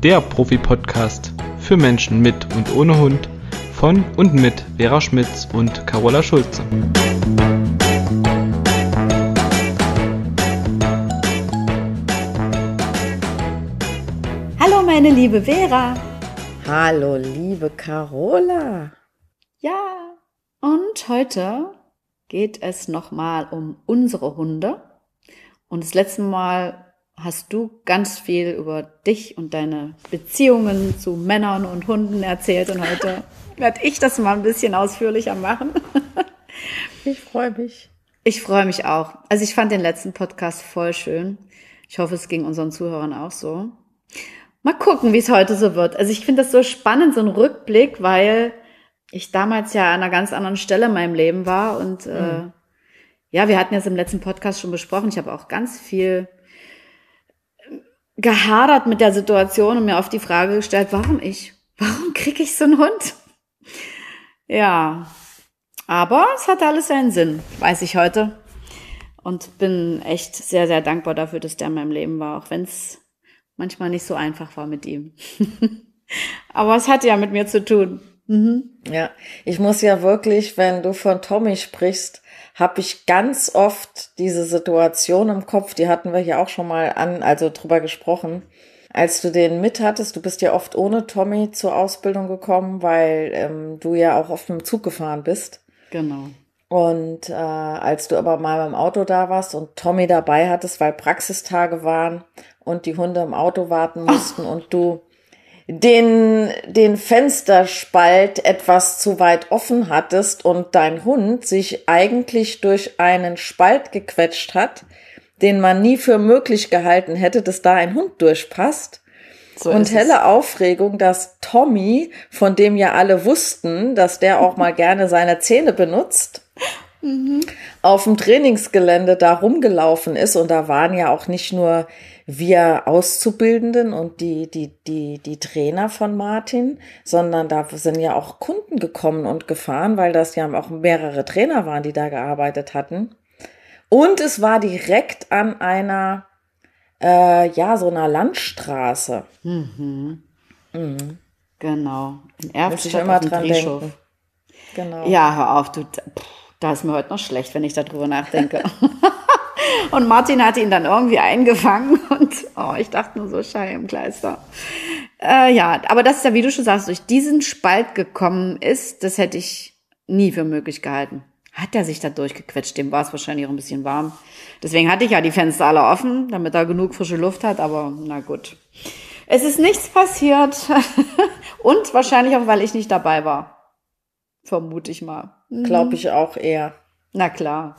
der Profi-Podcast für Menschen mit und ohne Hund von und mit Vera Schmitz und Carola Schulze. Hallo meine liebe Vera. Hallo liebe Carola. Ja, und heute geht es nochmal um unsere Hunde. Und das letzte Mal hast du ganz viel über dich und deine Beziehungen zu Männern und Hunden erzählt. Und heute werde ich das mal ein bisschen ausführlicher machen. Ich freue mich. Ich freue mich auch. Also ich fand den letzten Podcast voll schön. Ich hoffe, es ging unseren Zuhörern auch so. Mal gucken, wie es heute so wird. Also ich finde das so spannend, so ein Rückblick, weil ich damals ja an einer ganz anderen Stelle in meinem Leben war. Und ja, wir hatten es im letzten Podcast schon besprochen. Ich habe auch ganz viel gehadert mit der Situation und mir oft die Frage gestellt, warum ich? Warum kriege ich so einen Hund? Ja, aber es hatte alles seinen Sinn, weiß ich heute. Und bin echt sehr, sehr dankbar dafür, dass der in meinem Leben war, auch wenn es manchmal nicht so einfach war mit ihm. Aber es hatte ja mit mir zu tun. Ja, ich muss ja wirklich, wenn du von Tommy sprichst, habe ich ganz oft diese Situation im Kopf, die hatten wir hier auch schon mal drüber gesprochen, als du den mit hattest. Du bist ja oft ohne Tommy zur Ausbildung gekommen, weil du ja auch oft mit dem Zug gefahren bist. Genau. Und als du aber mal beim Auto da warst und Tommy dabei hattest, weil Praxistage waren und die Hunde im Auto warten mussten und du den Fensterspalt etwas zu weit offen hattest und dein Hund sich eigentlich durch einen Spalt gequetscht hat, den man nie für möglich gehalten hätte, dass da ein Hund durchpasst. So und helle Aufregung, dass Tommy, von dem ja alle wussten, dass der auch mal gerne seine Zähne benutzt, auf dem Trainingsgelände da rumgelaufen ist. Und da waren ja auch nicht nur wir Auszubildenden und die Trainer von Martin, sondern da sind ja auch Kunden gekommen und gefahren, weil das ja auch mehrere Trainer waren, die da gearbeitet hatten. Und es war direkt an einer, so einer Landstraße. Genau. In Erftstadt muss ich immer dran denken. Genau. Ja, hör auf, da ist mir heute noch schlecht, wenn ich darüber nachdenke. Und Martin hatte ihn dann irgendwie eingefangen und ich dachte nur so, Schei im Kleister. Ja, aber das ist ja, wie du schon sagst, durch diesen Spalt gekommen ist, das hätte ich nie für möglich gehalten. Hat er sich da durchgequetscht, dem war es wahrscheinlich auch ein bisschen warm. Deswegen hatte ich ja die Fenster alle offen, damit er genug frische Luft hat, aber na gut. Es ist nichts passiert und wahrscheinlich auch, weil ich nicht dabei war. Vermute ich mal. Glaube ich auch eher. Na klar.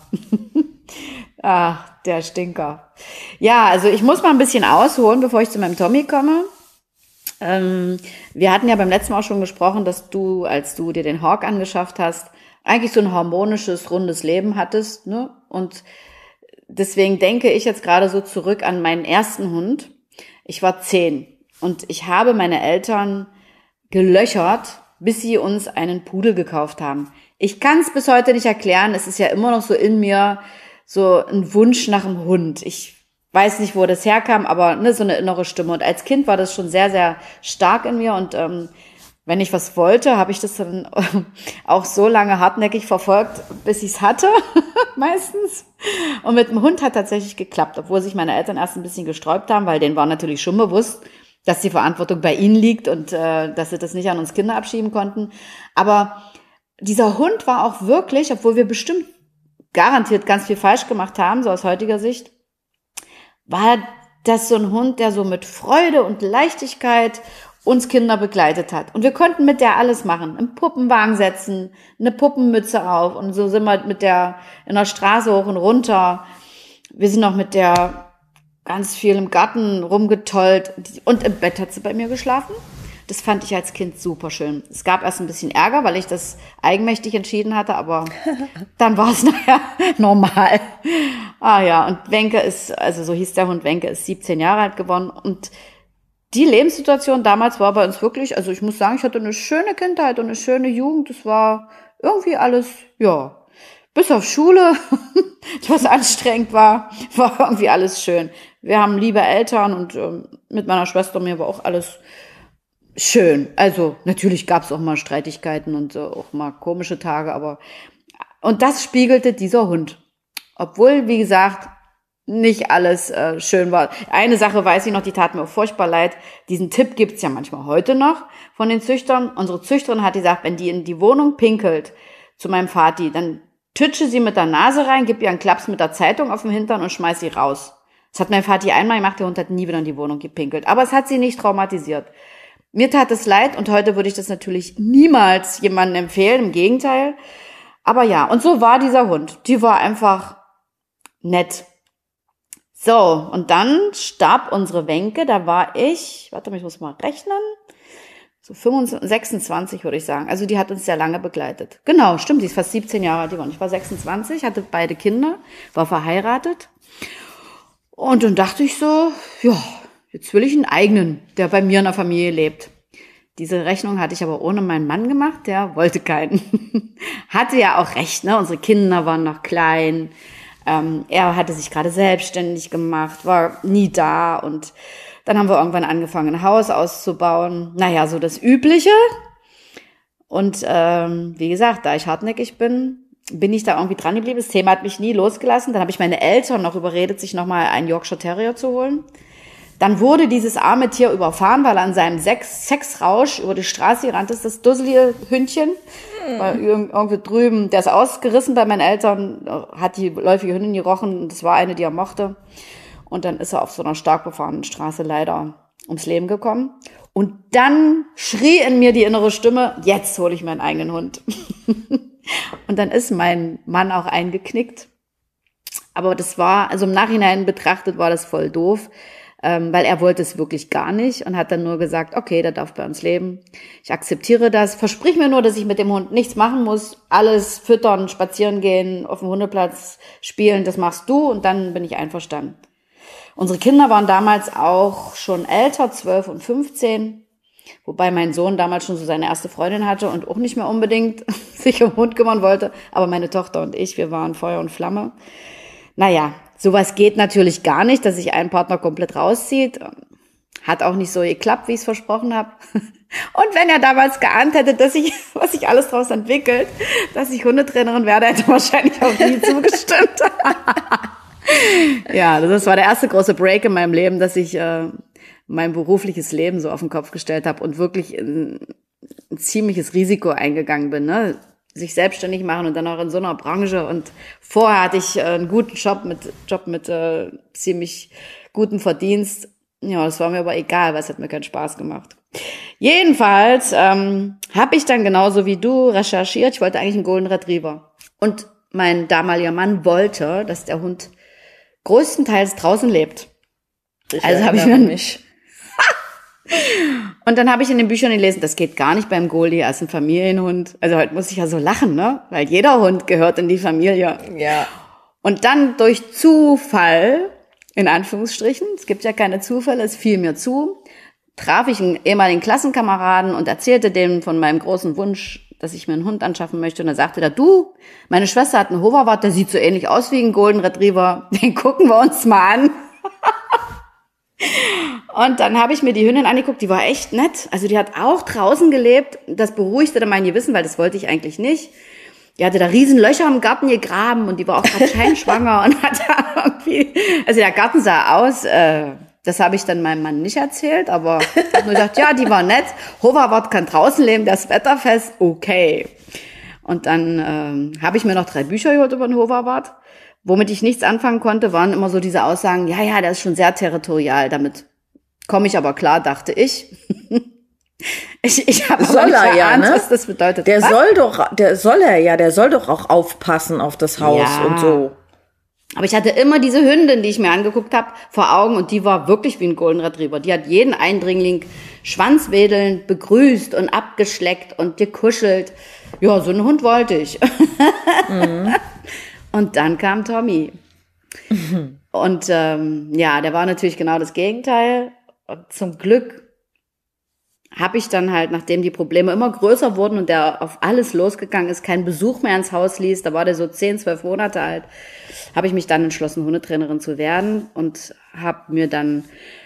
Ach, der Stinker. Ja, also ich muss mal ein bisschen ausholen, bevor ich zu meinem Tommy komme. Wir hatten ja beim letzten Mal auch schon gesprochen, dass du, als du dir den Hawk angeschafft hast, eigentlich so ein harmonisches, rundes Leben hattest, ne? Und deswegen denke ich jetzt gerade so zurück an meinen ersten Hund. Ich war 10 und ich habe meine Eltern gelöchert, bis sie uns einen Pudel gekauft haben. Ich kann es bis heute nicht erklären. Es ist ja immer noch so in mir so ein Wunsch nach einem Hund. Ich weiß nicht, wo das herkam, aber so eine innere Stimme. Und als Kind war das schon sehr, sehr stark in mir. Und wenn ich was wollte, habe ich das dann auch so lange hartnäckig verfolgt, bis ich es hatte, meistens. Und mit dem Hund hat tatsächlich geklappt, obwohl sich meine Eltern erst ein bisschen gesträubt haben, weil denen war natürlich schon bewusst, dass die Verantwortung bei ihnen liegt und dass sie das nicht an uns Kinder abschieben konnten. Aber dieser Hund war auch wirklich, obwohl wir bestimmt garantiert ganz viel falsch gemacht haben, so aus heutiger Sicht, war das so ein Hund, der so mit Freude und Leichtigkeit uns Kinder begleitet hat. Und wir konnten mit der alles machen. Im Puppenwagen setzen, eine Puppenmütze auf und so sind wir mit der in der Straße hoch und runter. Wir sind noch mit der ganz viel im Garten rumgetollt und im Bett hat sie bei mir geschlafen. Das fand ich als Kind super schön. Es gab erst ein bisschen Ärger, weil ich das eigenmächtig entschieden hatte, aber dann war es nachher normal. Ja, und Wenke ist, also so hieß der Hund, Wenke ist 17 Jahre alt geworden und die Lebenssituation damals war bei uns wirklich, also ich muss sagen, ich hatte eine schöne Kindheit und eine schöne Jugend. Es war irgendwie alles, ja, bis auf Schule, was anstrengend war irgendwie alles schön. Wir haben liebe Eltern und mit meiner Schwester und mir war auch alles schön. Also natürlich gab es auch mal Streitigkeiten und auch mal komische Tage, und das spiegelte dieser Hund. Obwohl, wie gesagt, nicht alles schön war. Eine Sache weiß ich noch, die tat mir auch furchtbar leid. Diesen Tipp gibt's ja manchmal heute noch von den Züchtern. Unsere Züchterin hat gesagt, wenn die in die Wohnung pinkelt zu meinem Vati, dann tütsche sie mit der Nase rein, gib ihr einen Klaps mit der Zeitung auf den Hintern und schmeiß sie raus. Das hat mein Vati einmal gemacht, der Hund hat nie wieder in die Wohnung gepinkelt. Aber es hat sie nicht traumatisiert. Mir tat es leid und heute würde ich das natürlich niemals jemandem empfehlen, im Gegenteil. Aber ja, und so war dieser Hund. Die war einfach nett. So, und dann starb unsere Wenke, da war ich muss mal rechnen, so 25, 26 würde ich sagen. Also die hat uns sehr lange begleitet. Genau, stimmt, die ist fast 17 Jahre alt geworden. Ich war 26, hatte beide Kinder, war verheiratet. Und dann dachte ich so, ja, jetzt will ich einen eigenen, der bei mir in der Familie lebt. Diese Rechnung hatte ich aber ohne meinen Mann gemacht, der wollte keinen. Hatte ja auch recht, ne? Unsere Kinder waren noch klein. Er hatte sich gerade selbstständig gemacht, war nie da und dann haben wir irgendwann angefangen, ein Haus auszubauen. Naja, so das Übliche. Und wie gesagt, da ich hartnäckig bin ich da irgendwie dran geblieben. Das Thema hat mich nie losgelassen. Dann habe ich meine Eltern noch überredet, sich nochmal einen Yorkshire Terrier zu holen. Dann wurde dieses arme Tier überfahren, weil er an seinem Sexrausch über die Straße gerannt ist, das dusselige Hündchen. Weil irgendwie drüben, der ist ausgerissen bei meinen Eltern, hat die läufige Hündin gerochen, das war eine, die er mochte. Und dann ist er auf so einer stark befahrenen Straße leider ums Leben gekommen. Und dann schrie in mir die innere Stimme, jetzt hole ich meinen eigenen Hund. Und dann ist mein Mann auch eingeknickt. Aber das war, also im Nachhinein betrachtet war das voll doof. Weil er wollte es wirklich gar nicht und hat dann nur gesagt, okay, der darf bei uns leben. Ich akzeptiere das. Versprich mir nur, dass ich mit dem Hund nichts machen muss. Alles füttern, spazieren gehen, auf dem Hundeplatz spielen, das machst du und dann bin ich einverstanden. Unsere Kinder waren damals auch schon älter, 12 und 15. Wobei mein Sohn damals schon so seine erste Freundin hatte und auch nicht mehr unbedingt sich um den Hund kümmern wollte. Aber meine Tochter und ich, wir waren Feuer und Flamme. Naja, sowas geht natürlich gar nicht, dass sich ein Partner komplett rauszieht. Hat auch nicht so geklappt, wie ich es versprochen habe. Und wenn er damals geahnt hätte, was sich alles daraus entwickelt, dass ich Hundetrainerin werde, hätte er wahrscheinlich auch nie zugestimmt. Ja, das war der erste große Break in meinem Leben, dass ich mein berufliches Leben so auf den Kopf gestellt habe und wirklich ein ziemliches Risiko eingegangen bin, ne? Sich selbstständig machen und dann auch in so einer Branche. Und vorher hatte ich einen guten Job mit ziemlich gutem Verdienst. Ja, das war mir aber egal, weil es hat mir keinen Spaß gemacht. Jedenfalls habe ich dann genauso wie du recherchiert. Ich wollte eigentlich einen Golden Retriever. Und mein damaliger Mann wollte, dass der Hund größtenteils draußen lebt. Also habe ich mich. Und dann habe ich in den Büchern gelesen, das geht gar nicht beim Goldie, er ist ein Familienhund. Also heute muss ich ja so lachen, ne? Weil jeder Hund gehört in die Familie. Ja. Und dann durch Zufall, in Anführungsstrichen, es gibt ja keine Zufälle, es fiel mir zu, traf ich einen ehemaligen Klassenkameraden und erzählte dem von meinem großen Wunsch, dass ich mir einen Hund anschaffen möchte. Und dann sagte er, du, meine Schwester hat einen Hoverwart, der sieht so ähnlich aus wie ein Golden Retriever, den gucken wir uns mal an. Und dann habe ich mir die Hündin angeguckt, die war echt nett. Also die hat auch draußen gelebt. Das beruhigte dann mein Gewissen, weil das wollte ich eigentlich nicht. Die hatte da riesen Löcher im Garten gegraben und die war auch gerade scheinschwanger und hat da irgendwie, also der Garten sah aus, das habe ich dann meinem Mann nicht erzählt, aber ich habe nur gedacht, ja, die war nett. Hoverwart kann draußen leben, der ist wetterfest, okay. Und dann habe ich mir noch 3 Bücher gehört über den Hoverwart. Womit ich nichts anfangen konnte, waren immer so diese Aussagen, ja, der ist schon sehr territorial, damit komme ich aber klar, dachte ich. Ich habe aber nicht erahnt, was das bedeutet. Der soll doch auch aufpassen auf das Haus und so. Aber ich hatte immer diese Hündin, die ich mir angeguckt habe, vor Augen und die war wirklich wie ein Golden Retriever. Die hat jeden Eindringling schwanzwedelnd begrüßt und abgeschleckt und gekuschelt. Ja, so einen Hund wollte ich. Mhm. Und dann kam Tommy. Mhm. Und der war natürlich genau das Gegenteil. Und zum Glück habe ich dann halt, nachdem die Probleme immer größer wurden und der auf alles losgegangen ist, keinen Besuch mehr ins Haus ließ, da war der so 10, 12 Monate alt, habe ich mich dann entschlossen, Hundetrainerin zu werden und habe mir dann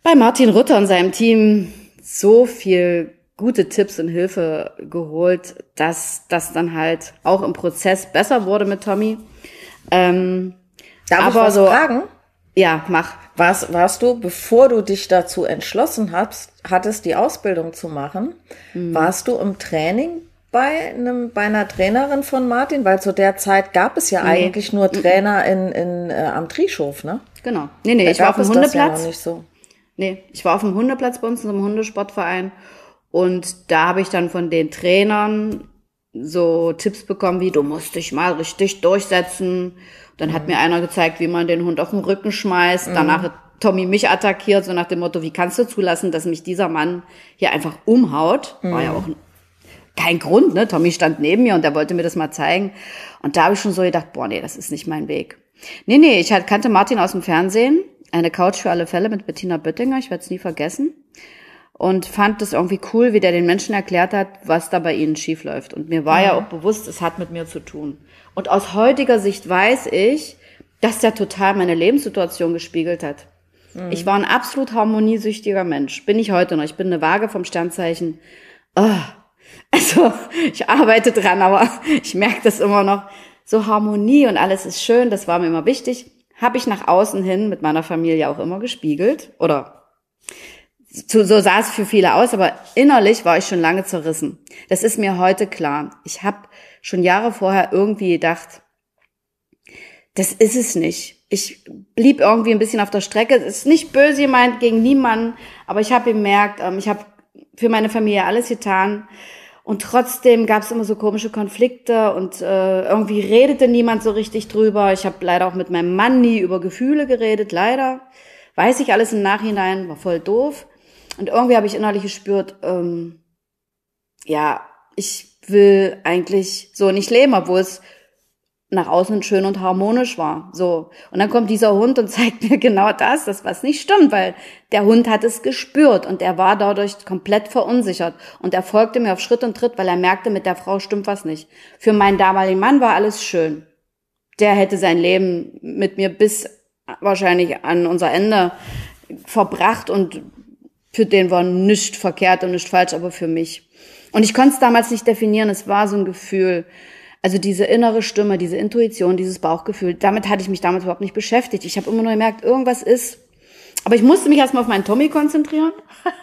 bei Martin Rutter und seinem Team so viel gute Tipps und Hilfe geholt, dass das dann halt auch im Prozess besser wurde mit Tommy. Darf ich was fragen? Ja, mach. Warst du, bevor du dich dazu entschlossen hattest, die Ausbildung zu machen, warst du im Training bei einer Trainerin von Martin? Weil zu der Zeit gab es ja eigentlich nur Trainer am Trieschhof, ne? Genau. Nee, ich war auf dem Hundeplatz. Ja noch nicht so. Nee, ich war auf dem Hundeplatz bei uns in einem Hundesportverein und da habe ich dann von den Trainern so Tipps bekommen wie, du musst dich mal richtig durchsetzen. Dann hat mir einer gezeigt, wie man den Hund auf den Rücken schmeißt. Danach hat Tommy mich attackiert, so nach dem Motto, wie kannst du zulassen, dass mich dieser Mann hier einfach umhaut? War ja auch kein Grund, ne? Tommy stand neben mir und der wollte mir das mal zeigen. Und da habe ich schon so gedacht, boah, nee, das ist nicht mein Weg. Nee, ich kannte Martin aus dem Fernsehen. Eine Couch für alle Fälle mit Bettina Böttinger, ich werde es nie vergessen. Und fand das irgendwie cool, wie der den Menschen erklärt hat, was da bei ihnen schief läuft. Und mir war ja auch bewusst, es hat mit mir zu tun. Und aus heutiger Sicht weiß ich, dass der total meine Lebenssituation gespiegelt hat. Ich war ein absolut harmoniesüchtiger Mensch. Bin ich heute noch. Ich bin eine Waage vom Sternzeichen. Also, ich arbeite dran, aber ich merke das immer noch. So Harmonie und alles ist schön, das war mir immer wichtig. Habe ich nach außen hin mit meiner Familie auch immer gespiegelt. Oder so sah es für viele aus, aber innerlich war ich schon lange zerrissen. Das ist mir heute klar. Ich habe schon Jahre vorher irgendwie gedacht, das ist es nicht. Ich blieb irgendwie ein bisschen auf der Strecke. Es ist nicht böse gemeint gegen niemanden, aber ich habe gemerkt, ich habe für meine Familie alles getan. Und trotzdem gab es immer so komische Konflikte und irgendwie redete niemand so richtig drüber. Ich habe leider auch mit meinem Mann nie über Gefühle geredet, leider. Weiß ich alles im Nachhinein, war voll doof. Und irgendwie habe ich innerlich gespürt, ich will eigentlich so nicht leben, obwohl es nach außen schön und harmonisch war. So. Und dann kommt dieser Hund und zeigt mir genau das was nicht stimmt, weil der Hund hat es gespürt und er war dadurch komplett verunsichert. Und er folgte mir auf Schritt und Tritt, weil er merkte, mit der Frau stimmt was nicht. Für meinen damaligen Mann war alles schön. Der hätte sein Leben mit mir bis wahrscheinlich an unser Ende verbracht und für den war nichts verkehrt und nichts falsch, aber für mich. Und ich konnte es damals nicht definieren, es war so ein Gefühl. Also diese innere Stimme, diese Intuition, dieses Bauchgefühl, damit hatte ich mich damals überhaupt nicht beschäftigt. Ich habe immer nur gemerkt, irgendwas ist. Aber ich musste mich erstmal auf meinen Tommy konzentrieren.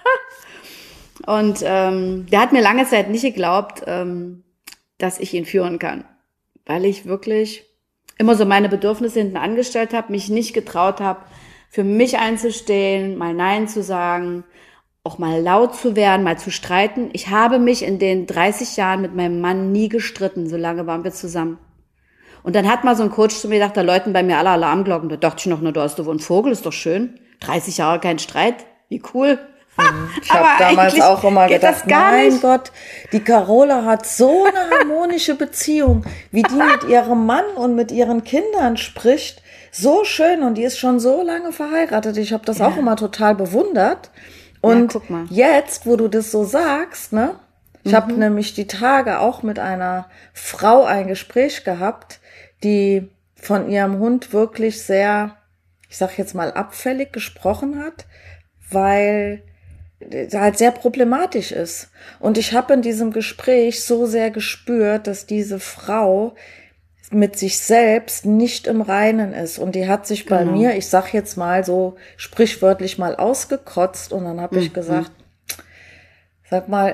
Und der hat mir lange Zeit nicht geglaubt, dass ich ihn führen kann. Weil ich wirklich immer so meine Bedürfnisse hinten angestellt habe, mich nicht getraut habe, für mich einzustehen, mal Nein zu sagen, auch mal laut zu werden, mal zu streiten. Ich habe mich in den 30 Jahren mit meinem Mann nie gestritten, so lange waren wir zusammen. Und dann hat mal so ein Coach zu mir gesagt, da läuten bei mir alle Alarmglocken. Da dachte ich noch, na, du hast doch wohl einen Vogel, ist doch schön. 30 Jahre kein Streit, wie cool. Ich habe damals auch immer gedacht, mein Gott, die Carola hat so eine harmonische Beziehung, wie die mit ihrem Mann und mit ihren Kindern spricht. So schön und die ist schon so lange verheiratet. Ich habe das auch immer total bewundert. Und jetzt, wo du das so sagst, ne? Ich habe nämlich die Tage auch mit einer Frau ein Gespräch gehabt, die von ihrem Hund wirklich sehr, ich sag jetzt mal, abfällig gesprochen hat, weil halt sehr problematisch ist. Und ich habe in diesem Gespräch so sehr gespürt, dass diese Frau mit sich selbst nicht im Reinen ist. Und die hat sich bei mir, ich sag jetzt mal so sprichwörtlich mal ausgekotzt. Und dann habe ich gesagt, sag mal,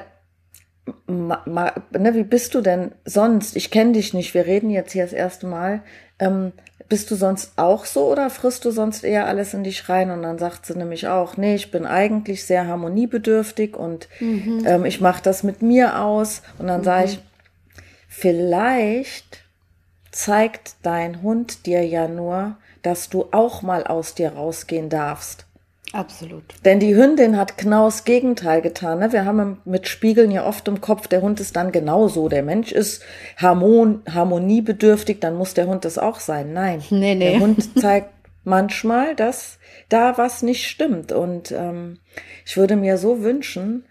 wie bist du denn sonst? Ich kenne dich nicht, wir reden jetzt hier das erste Mal. Bist du sonst auch so oder frisst du sonst eher alles in dich rein? Und dann sagt sie nämlich auch, nee, ich bin eigentlich sehr harmoniebedürftig und ich mache das mit mir aus. Und dann sage ich, vielleicht zeigt dein Hund dir ja nur, dass du auch mal aus dir rausgehen darfst. Absolut. Denn die Hündin hat genau das Gegenteil getan. Ne? Wir haben mit Spiegeln ja oft im Kopf, der Hund ist dann genauso. Der Mensch ist harmoniebedürftig, dann muss der Hund das auch sein. Nein, der Hund zeigt manchmal, dass da was nicht stimmt. Und ich würde mir so wünschen,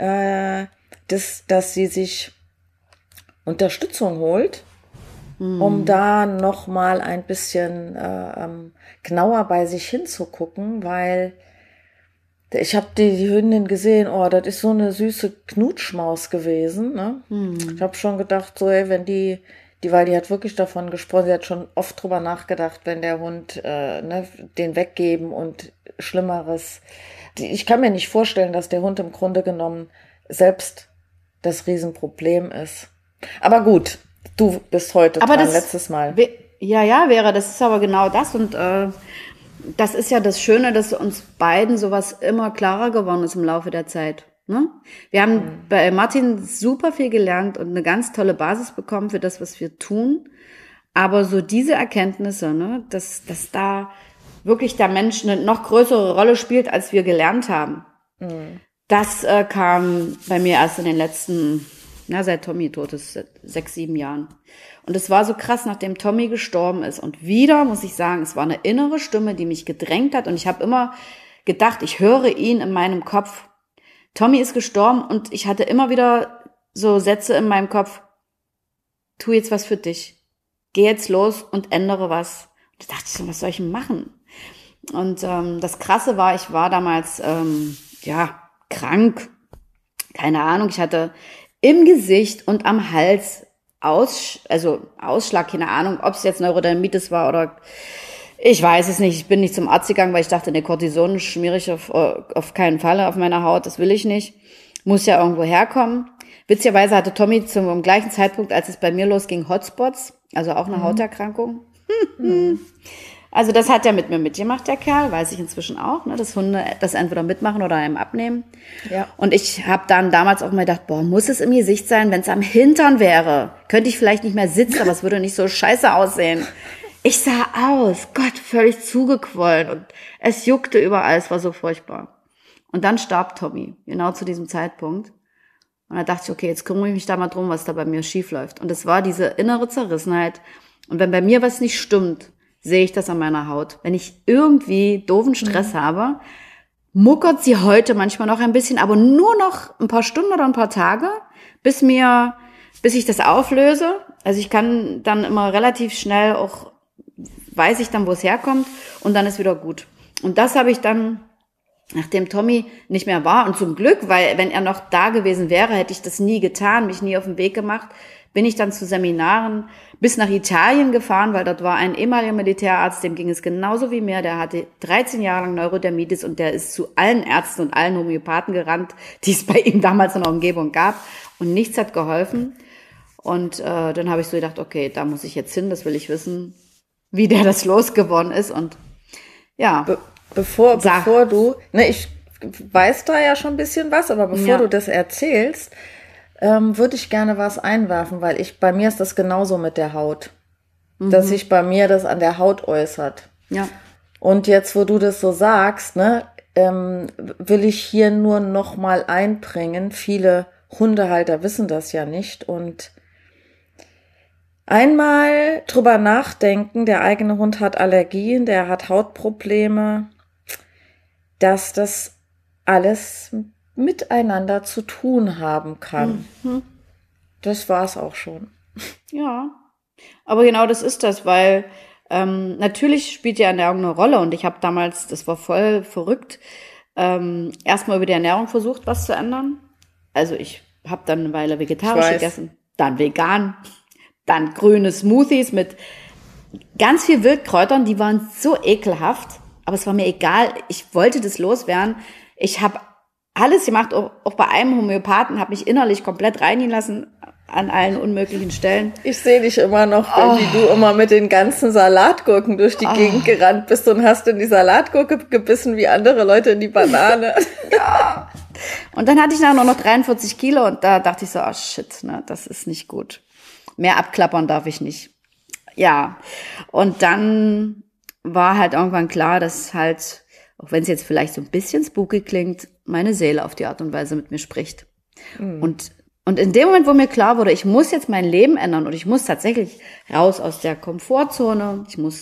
dass sie sich Unterstützung holt, um da noch mal ein bisschen genauer bei sich hinzugucken, weil Ich habe die Hündin gesehen, oh, das ist so eine süße Knutschmaus gewesen, ne? Ich habe schon gedacht, so, ey, wenn weil die hat wirklich davon gesprochen, sie hat schon oft drüber nachgedacht, wenn der Hund, den weggeben und Schlimmeres. Ich kann mir nicht vorstellen, dass der Hund im Grunde genommen selbst das Riesenproblem ist. Aber gut, du bist heute aber dran, letztes Mal. Ja, Vera, das ist aber genau das und das ist ja das Schöne, dass uns beiden sowas immer klarer geworden ist im Laufe der Zeit. Ne? Wir haben bei Martin super viel gelernt und eine ganz tolle Basis bekommen für das, was wir tun. Aber so diese Erkenntnisse, ne, dass da wirklich der Mensch eine noch größere Rolle spielt, als wir gelernt haben, das kam bei mir erst in den letzten, seit Tommy tot ist, 6, 7 Jahren. Und es war so krass, nachdem Tommy gestorben ist. Und wieder muss ich sagen, es war eine innere Stimme, die mich gedrängt hat. Und ich habe immer gedacht, ich höre ihn in meinem Kopf. Tommy ist gestorben und ich hatte immer wieder so Sätze in meinem Kopf. Tu jetzt was für dich. Geh jetzt los und ändere was. Und da dachte ich so, was soll ich denn machen? Und das Krasse war, ich war damals krank. Keine Ahnung, ich hatte im Gesicht und am Hals Ausschlag, keine Ahnung, ob es jetzt Neurodermitis war oder ich weiß es nicht. Ich bin nicht zum Arzt gegangen, weil ich dachte, ne, Cortison schmiere ich auf keinen Fall auf meiner Haut, das will ich nicht. Muss ja irgendwo herkommen. Witzigerweise hatte Tommy zum gleichen Zeitpunkt, als es bei mir losging, Hotspots, also auch eine Hauterkrankung. Also das hat er mit mir mitgemacht, der Kerl, weiß ich inzwischen auch, ne, dass Hunde das entweder mitmachen oder einem abnehmen. Ja. Und ich habe dann damals auch mal gedacht, muss es im Gesicht sein, wenn es am Hintern wäre, könnte ich vielleicht nicht mehr sitzen, aber es würde nicht so scheiße aussehen. Ich sah aus, Gott, völlig zugequollen und es juckte überall, es war so furchtbar. Und dann starb Tommy, genau zu diesem Zeitpunkt. Und da dachte ich, okay, jetzt kümmere ich mich da mal drum, was da bei mir schief läuft. Und es war diese innere Zerrissenheit. Und wenn bei mir was nicht stimmt, sehe ich das an meiner Haut. Wenn ich irgendwie doofen Stress habe, muckert sie heute manchmal noch ein bisschen, aber nur noch ein paar Stunden oder ein paar Tage, bis ich das auflöse. Also ich kann dann immer relativ schnell auch, weiß ich dann, wo es herkommt und dann ist wieder gut. Und das habe ich dann, nachdem Tommy nicht mehr war und zum Glück, weil wenn er noch da gewesen wäre, hätte ich das nie getan, mich nie auf den Weg gemacht, bin ich dann zu Seminaren bis nach Italien gefahren, weil dort war ein ehemaliger Militärarzt, dem ging es genauso wie mir, der hatte 13 Jahre lang Neurodermitis und der ist zu allen Ärzten und allen Homöopathen gerannt, die es bei ihm damals in der Umgebung gab und nichts hat geholfen. Und dann habe ich so gedacht, okay, da muss ich jetzt hin, das will ich wissen, wie der das losgeworden ist und ja. Bevor du, ich weiß da ja schon ein bisschen was, aber bevor du das erzählst, würde ich gerne was einwerfen, weil bei mir ist das genauso mit der Haut, dass sich bei mir das an der Haut äußert. Ja. Und jetzt, wo du das so sagst, will ich hier nur noch mal einbringen. Viele Hundehalter wissen das ja nicht und einmal drüber nachdenken, der eigene Hund hat Allergien, der hat Hautprobleme, dass das alles miteinander zu tun haben kann. Das war's auch schon. Ja, aber genau das ist das, weil natürlich spielt die Ernährung eine Rolle und ich habe damals, das war voll verrückt, erstmal über die Ernährung versucht, was zu ändern. Also ich habe dann eine Weile vegetarisch gegessen, dann vegan, dann grüne Smoothies mit ganz viel Wildkräutern, die waren so ekelhaft, aber es war mir egal, ich wollte das loswerden. Ich habe alles gemacht, auch bei einem Homöopathen, habe mich innerlich komplett reinigen lassen an allen unmöglichen Stellen. Ich sehe dich immer noch, wie du immer mit den ganzen Salatgurken durch die Gegend gerannt bist und hast in die Salatgurke gebissen wie andere Leute in die Banane. Ja. Und dann hatte ich noch 43 Kilo und da dachte ich so, shit, ne, das ist nicht gut. Mehr abklappern darf ich nicht. Ja, und dann war halt irgendwann klar, dass halt, auch wenn es jetzt vielleicht so ein bisschen spooky klingt, meine Seele auf die Art und Weise mit mir spricht. Und in dem Moment, wo mir klar wurde, ich muss jetzt mein Leben ändern und ich muss tatsächlich raus aus der Komfortzone,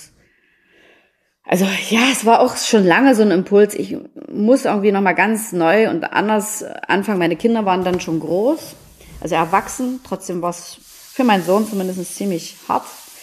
es war auch schon lange so ein Impuls, ich muss irgendwie nochmal ganz neu und anders anfangen. Meine Kinder waren dann schon groß, also erwachsen, trotzdem war es für meinen Sohn zumindest ziemlich hart.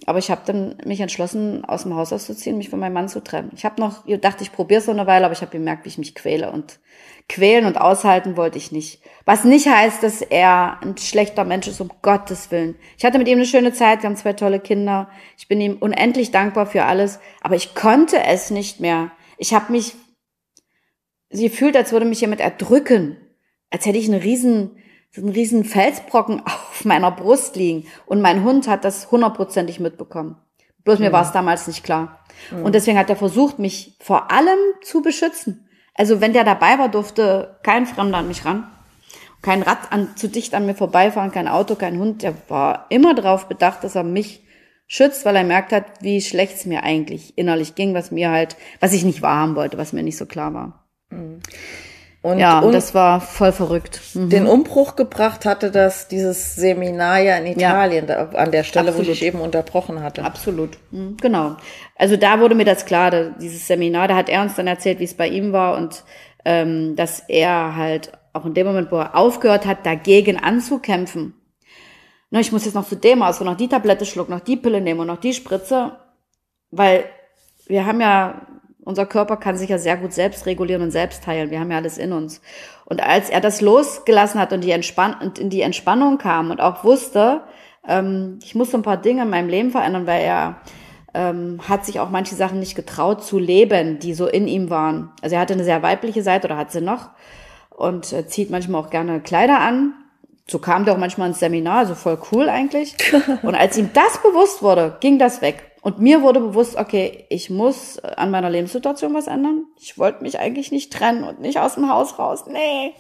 Aber ich habe dann mich entschlossen, aus dem Haus auszuziehen, mich von meinem Mann zu trennen. Ich habe noch gedacht, ich probiere es so eine Weile, aber ich habe gemerkt, wie ich mich quäle. Und quälen und aushalten wollte ich nicht. Was nicht heißt, dass er ein schlechter Mensch ist, um Gottes Willen. Ich hatte mit ihm eine schöne Zeit, wir haben 2 tolle Kinder. Ich bin ihm unendlich dankbar für alles. Aber ich konnte es nicht mehr. Ich habe mich gefühlt, als würde mich jemand erdrücken. Als hätte ich einen riesen Felsbrocken auf meiner Brust liegen. Und mein Hund hat das 100%ig mitbekommen. Bloß mir war es damals nicht klar. Und deswegen hat er versucht, mich vor allem zu beschützen. Also wenn der dabei war, durfte kein Fremder an mich ran. Kein Rad zu dicht an mir vorbeifahren, kein Auto, kein Hund. Der war immer darauf bedacht, dass er mich schützt, weil er merkt hat, wie schlecht es mir eigentlich innerlich ging, was ich nicht wahrhaben wollte, was mir nicht so klar war. Und das war voll verrückt. Den Umbruch gebracht hatte dieses Seminar ja in Italien, an der Stelle, Absolut. Wo ich eben unterbrochen hatte. Absolut, genau. Also da wurde mir das klar, dieses Seminar, da hat er uns dann erzählt, wie es bei ihm war und dass er halt auch in dem Moment, wo er aufgehört hat, dagegen anzukämpfen. Na, ich muss jetzt noch zu dem aus, noch die Tablette schlucken, noch die Pille nehmen und noch die Spritze, weil wir haben ja unser Körper kann sich ja sehr gut selbst regulieren und selbst heilen. Wir haben ja alles in uns. Und als er das losgelassen hat und in die Entspannung kam und auch wusste, ich muss so ein paar Dinge in meinem Leben verändern, weil er hat sich auch manche Sachen nicht getraut zu leben, die so in ihm waren. Also er hatte eine sehr weibliche Seite oder hat sie noch und zieht manchmal auch gerne Kleider an. So kam der auch manchmal ins Seminar, also voll cool eigentlich. Und als ihm das bewusst wurde, ging das weg. Und mir wurde bewusst, okay, ich muss an meiner Lebenssituation was ändern. Ich wollte mich eigentlich nicht trennen und nicht aus dem Haus raus. Nee.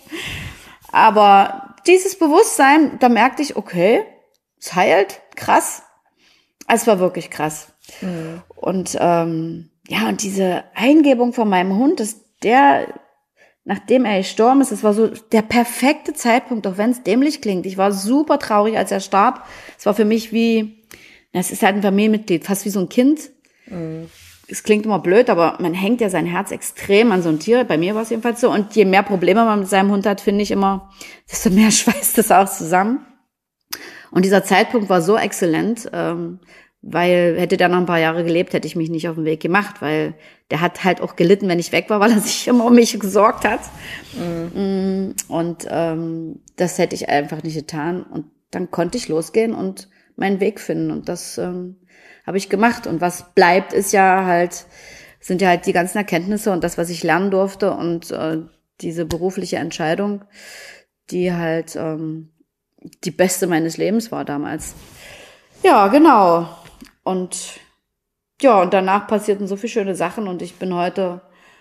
Aber dieses Bewusstsein, da merkte ich, okay, es heilt, krass. Es war wirklich krass. Mhm. Und und diese Eingebung von meinem Hund, nachdem er gestorben ist, das war so der perfekte Zeitpunkt, auch wenn es dämlich klingt. Ich war super traurig, als er starb. Es war für mich es ist halt ein Familienmitglied, fast wie so ein Kind. Es klingt immer blöd, aber man hängt ja sein Herz extrem an so ein Tier. Bei mir war es jedenfalls so. Und je mehr Probleme man mit seinem Hund hat, finde ich immer, desto mehr schweißt es auch zusammen. Und dieser Zeitpunkt war so exzellent, weil hätte der noch ein paar Jahre gelebt, hätte ich mich nicht auf den Weg gemacht, weil der hat halt auch gelitten, wenn ich weg war, weil er sich immer um mich gesorgt hat. Und das hätte ich einfach nicht getan. Und dann konnte ich losgehen und meinen Weg finden. Und das habe ich gemacht. Und was bleibt, sind ja halt die ganzen Erkenntnisse und das, was ich lernen durfte und diese berufliche Entscheidung, die halt die beste meines Lebens war damals. Ja, genau. Und danach passierten so viele schöne Sachen und ich bin heute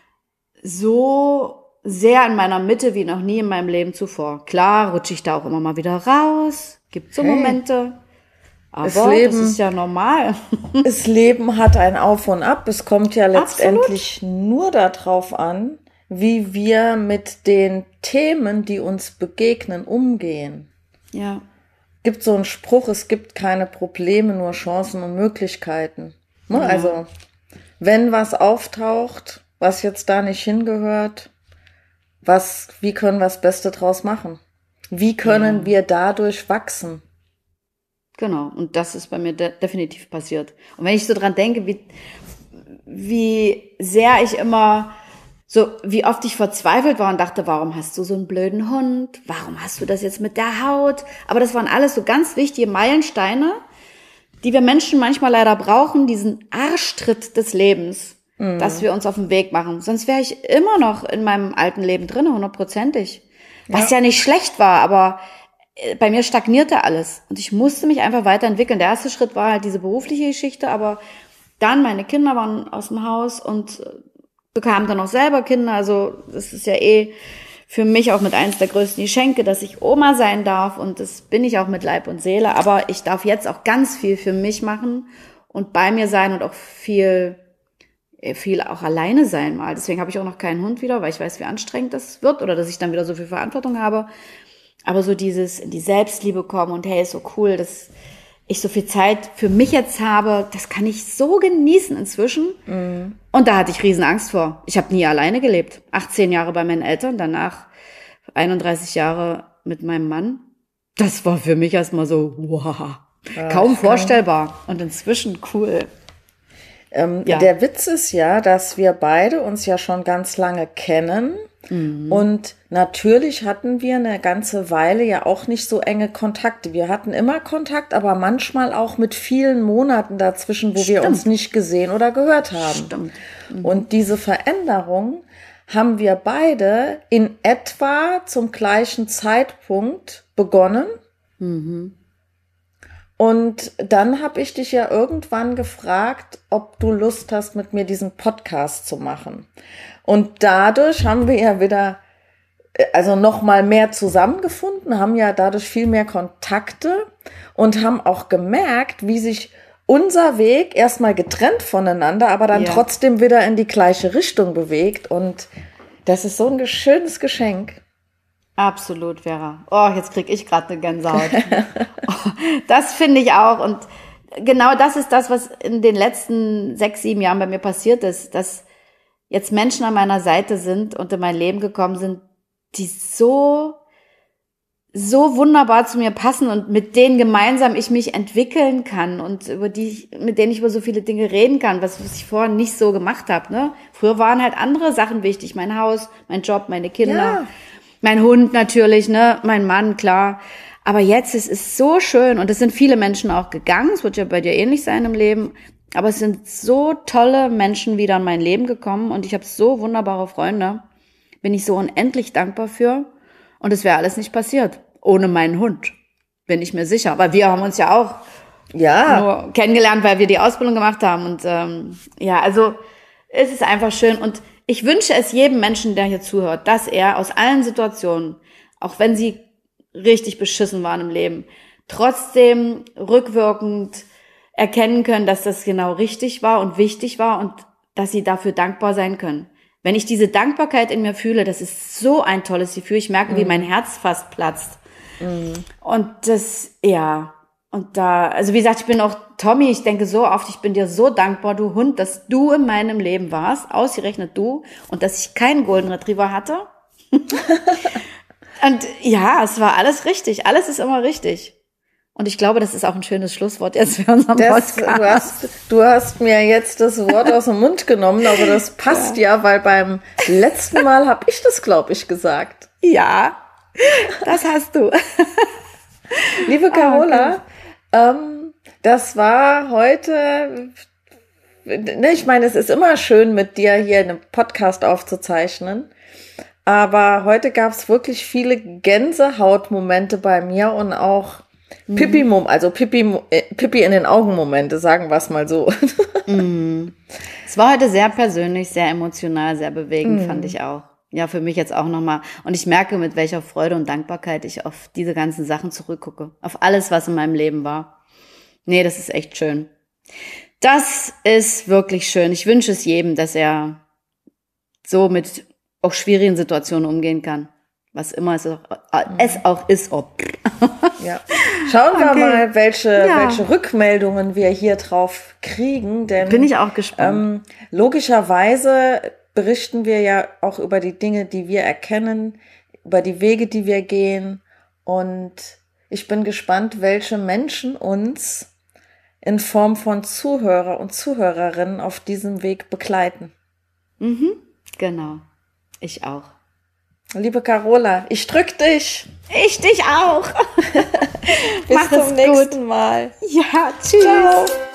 so sehr in meiner Mitte wie noch nie in meinem Leben zuvor. Klar rutsche ich da auch immer mal wieder raus, gibt so Momente, aber das ist ja normal. Das Leben hat ein Auf und Ab. Es kommt ja letztendlich nur darauf an, wie wir mit den Themen, die uns begegnen, umgehen. Ja. Gibt so einen Spruch, es gibt keine Probleme, nur Chancen und Möglichkeiten. Ne? Ja. Also, wenn was auftaucht, was jetzt da nicht hingehört, wie können wir das Beste draus machen? Wie können wir dadurch wachsen? Genau, und das ist bei mir definitiv passiert. Und wenn ich so dran denke, wie sehr ich immer wie oft ich verzweifelt war und dachte, warum hast du so einen blöden Hund? Warum hast du das jetzt mit der Haut? Aber das waren alles so ganz wichtige Meilensteine, die wir Menschen manchmal leider brauchen, diesen Arschtritt des Lebens, dass wir uns auf den Weg machen. Sonst wäre ich immer noch in meinem alten Leben drin, 100%ig. Was ja nicht schlecht war, aber bei mir stagnierte alles. Und ich musste mich einfach weiterentwickeln. Der erste Schritt war halt diese berufliche Geschichte, aber dann meine Kinder waren aus dem Haus und bekamen dann auch selber Kinder, also das ist ja für mich auch mit eins der größten Geschenke, dass ich Oma sein darf und das bin ich auch mit Leib und Seele, aber ich darf jetzt auch ganz viel für mich machen und bei mir sein und auch viel auch alleine sein mal. Deswegen habe ich auch noch keinen Hund wieder, weil ich weiß, wie anstrengend das wird oder dass ich dann wieder so viel Verantwortung habe. Aber so dieses in die Selbstliebe kommen und hey, ist so cool, dass ich so viel Zeit für mich jetzt habe, das kann ich so genießen inzwischen. Und da hatte ich riesen Angst vor. Ich habe nie alleine gelebt. 18 Jahre bei meinen Eltern, danach 31 Jahre mit meinem Mann. Das war für mich erstmal so, wow, Kaum vorstellbar. Und inzwischen cool. Ja. Der Witz ist ja, dass wir beide uns ja schon ganz lange kennen. Und natürlich hatten wir eine ganze Weile ja auch nicht so enge Kontakte. Wir hatten immer Kontakt, aber manchmal auch mit vielen Monaten dazwischen, wo wir uns nicht gesehen oder gehört haben. Stimmt. Und diese Veränderung haben wir beide in etwa zum gleichen Zeitpunkt begonnen. Und dann habe ich dich ja irgendwann gefragt, ob du Lust hast, mit mir diesen Podcast zu machen. Und dadurch haben wir ja wieder, also noch mal mehr zusammengefunden, haben ja dadurch viel mehr Kontakte und haben auch gemerkt, wie sich unser Weg erstmal getrennt voneinander, aber dann trotzdem wieder in die gleiche Richtung bewegt. Und das ist so ein schönes Geschenk. Absolut, Vera. Oh, jetzt krieg ich gerade eine Gänsehaut. Das finde ich auch. Und genau das ist das, was in den letzten 6, 7 Jahren bei mir passiert ist, dass jetzt Menschen an meiner Seite sind und in mein Leben gekommen sind, die so wunderbar zu mir passen und mit denen gemeinsam ich mich entwickeln kann und mit denen ich über so viele Dinge reden kann, was ich vorher nicht so gemacht habe. Ne? Früher waren halt andere Sachen wichtig, mein Haus, mein Job, meine Kinder, mein Hund natürlich, ne, mein Mann, klar. Aber jetzt ist es so schön und es sind viele Menschen auch gegangen, es wird ja bei dir ähnlich sein im Leben, aber es sind so tolle Menschen wieder in mein Leben gekommen und ich habe so wunderbare Freunde, bin ich so unendlich dankbar für und es wäre alles nicht passiert ohne meinen Hund, bin ich mir sicher. Weil wir haben uns ja auch nur kennengelernt, weil wir die Ausbildung gemacht haben und also es ist einfach schön und ich wünsche es jedem Menschen, der hier zuhört, dass er aus allen Situationen, auch wenn sie richtig beschissen waren im Leben, trotzdem rückwirkend erkennen können, dass das genau richtig war und wichtig war und dass sie dafür dankbar sein können. Wenn ich diese Dankbarkeit in mir fühle, das ist so ein tolles Gefühl. Ich merke, wie mein Herz fast platzt. Und das, und da, also wie gesagt, ich bin auch Tommy, ich denke so oft, ich bin dir so dankbar, du Hund, dass du in meinem Leben warst, ausgerechnet du, und dass ich keinen Golden Retriever hatte. Und ja, es war alles richtig, alles ist immer richtig. Und ich glaube, das ist auch ein schönes Schlusswort jetzt für unseren Podcast. Du hast mir jetzt das Wort aus dem Mund genommen, aber das passt weil beim letzten Mal habe ich das, glaube ich, gesagt. Ja, das hast du. Liebe Carola, das war heute, ich meine, es ist immer schön, mit dir hier einen Podcast aufzuzeichnen, aber heute gab es wirklich viele Gänsehautmomente bei mir und auch Pipi in den Augen Momente, sagen wir es mal so. Es war heute sehr persönlich, sehr emotional, sehr bewegend, fand ich auch. Ja, für mich jetzt auch nochmal. Und ich merke, mit welcher Freude und Dankbarkeit ich auf diese ganzen Sachen zurückgucke. Auf alles, was in meinem Leben war. Nee, das ist echt schön. Das ist wirklich schön. Ich wünsche es jedem, dass er so mit auch schwierigen Situationen umgehen kann. Was immer es auch ist. Ja. Schauen wir mal, welche Rückmeldungen wir hier drauf kriegen. Denn bin ich auch gespannt. Logischerweise berichten wir ja auch über die Dinge, die wir erkennen, über die Wege, die wir gehen. Und ich bin gespannt, welche Menschen uns in Form von Zuhörer und Zuhörerinnen auf diesem Weg begleiten. Genau. Ich auch. Liebe Carola, ich drück dich. Ich dich auch. Bis zum nächsten Mal. Ja, tschüss. Ciao.